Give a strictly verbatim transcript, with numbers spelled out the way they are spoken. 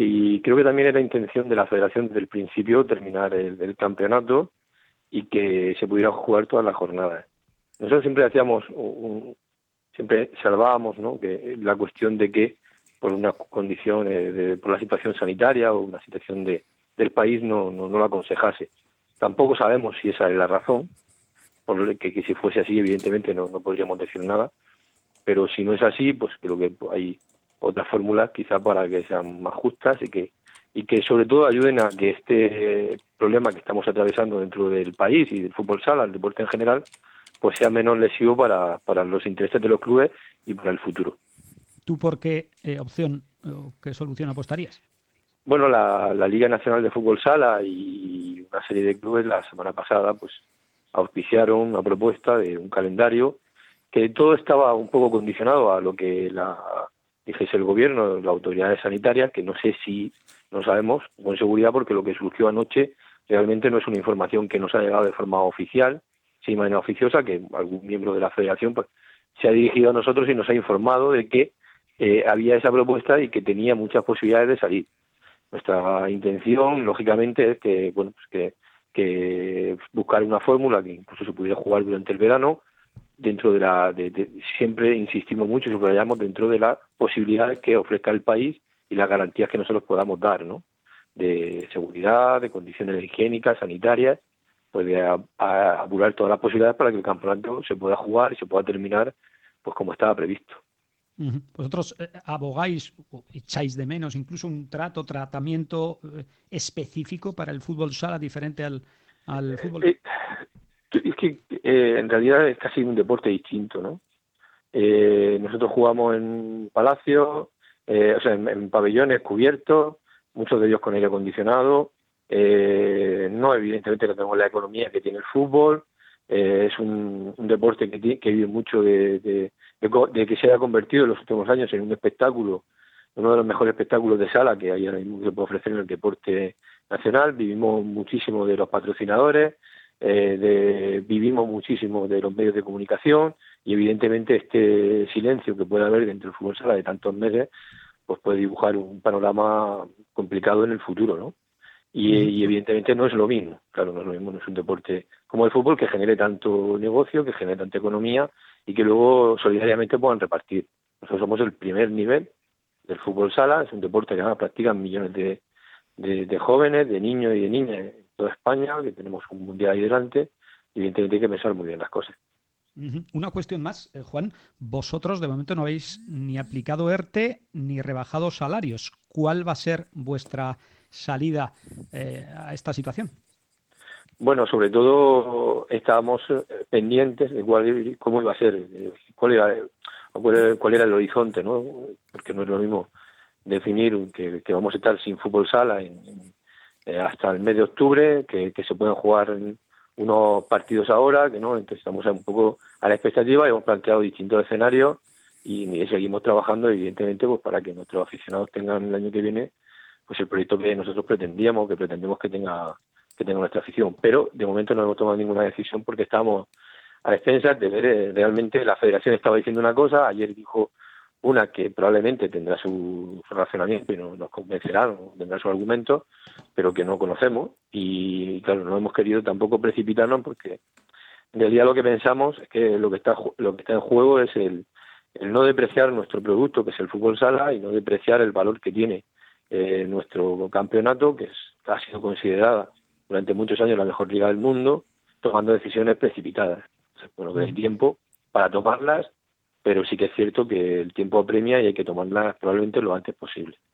y creo que también era intención de la federación desde el principio terminar el, el campeonato y que se pudiera jugar todas las jornadas. Nosotros siempre hacíamos, un, siempre salvábamos, ¿no?, que la cuestión de que por una condición, eh, de, por la situación sanitaria o una situación de, del país no, no, no lo aconsejase. Tampoco sabemos si esa es la razón, por que, que si fuese así, evidentemente no, no podríamos decir nada, pero si no es así, pues creo que hay otras fórmulas quizá para que sean más justas y que y que sobre todo ayuden a que este problema que estamos atravesando dentro del país y del fútbol sala, el deporte en general, pues sea menos lesivo para, para los intereses de los clubes y para el futuro. ¿Tú por qué eh, opción o qué solución apostarías? Bueno, la, la Liga Nacional de Fútbol Sala y una serie de clubes la semana pasada pues auspiciaron una propuesta de un calendario que todo estaba un poco condicionado a lo que la dijese el gobierno, las autoridades sanitarias, que no sé si, no sabemos con seguridad, porque lo que surgió anoche realmente no es una información que nos ha llegado de forma oficial, sino de manera oficiosa, que algún miembro de la federación pues se ha dirigido a nosotros y nos ha informado de que eh, había esa propuesta y que tenía muchas posibilidades de salir. Nuestra intención, lógicamente, es que, bueno, pues que, que buscar una fórmula que incluso se pudiera jugar durante el verano, dentro de la, de, de, siempre insistimos mucho y subrayamos dentro de las posibilidades que ofrezca el país y las garantías que nosotros podamos dar, ¿no?, de seguridad, de condiciones higiénicas, sanitarias, pues de a, a apurar todas las posibilidades para que el campeonato se pueda jugar y se pueda terminar pues como estaba previsto. Uh-huh. ¿Vosotros eh, abogáis o echáis de menos incluso un trato, tratamiento eh, específico para el fútbol sala diferente al, al fútbol? Eh, es que eh, en realidad es casi un deporte distinto, ¿no? Eh, nosotros jugamos en palacios, eh, o sea, en, en pabellones cubiertos, muchos de ellos con aire acondicionado. Eh, no, evidentemente no tenemos la economía que tiene el fútbol. Eh, es un, un deporte que, que vive mucho de, de, de, de que se haya convertido en los últimos años en un espectáculo, uno de los mejores espectáculos de sala que hay ahora mismo que se puede ofrecer en el deporte nacional. Vivimos muchísimo de los patrocinadores, eh, de, vivimos muchísimo de los medios de comunicación, y evidentemente este silencio que puede haber dentro del fútbol sala de tantos meses pues puede dibujar un panorama complicado en el futuro, ¿no? Y, y evidentemente no es lo mismo, claro, no es lo mismo, no es un deporte como el fútbol que genere tanto negocio, que genere tanta economía y que luego solidariamente puedan repartir. Nosotros somos el primer nivel del fútbol sala, es un deporte que además practican millones de, de, de jóvenes, de niños y de niñas en toda España, que tenemos un mundial ahí delante, y evidentemente hay que pensar muy bien las cosas. Una cuestión más, eh, Juan, vosotros de momento no habéis ni aplicado ERTE ni rebajado salarios. ¿Cuál va a ser vuestra salida eh, a esta situación? Bueno, sobre todo estábamos pendientes de cuál, cómo iba a ser, cuál era, cuál era el horizonte, ¿no? Porque no es lo mismo definir que, que vamos a estar sin fútbol sala en, en, hasta el mes de octubre, que, que se pueden jugar en, unos partidos ahora, que no, entonces estamos un poco a la expectativa y hemos planteado distintos escenarios y, y seguimos trabajando evidentemente pues para que nuestros aficionados tengan el año que viene pues el proyecto que nosotros pretendíamos, que pretendemos que tenga que tenga nuestra afición, pero de momento no hemos tomado ninguna decisión porque estamos a expensas de ver eh, realmente la federación estaba diciendo una cosa, ayer dijo una que probablemente tendrá su razonamiento y no, nos convencerá, no tendrá su argumento, pero que no conocemos y claro, no hemos querido tampoco precipitarnos porque en realidad lo que pensamos es que lo que está lo que está en juego es el, el no depreciar nuestro producto, que es el fútbol sala, y no depreciar el valor que tiene eh, nuestro campeonato, que es, ha sido considerada durante muchos años la mejor liga del mundo, tomando decisiones precipitadas. Entonces, bueno, que hay tiempo para tomarlas, pero sí que es cierto que el tiempo apremia y hay que tomarlas probablemente lo antes posible.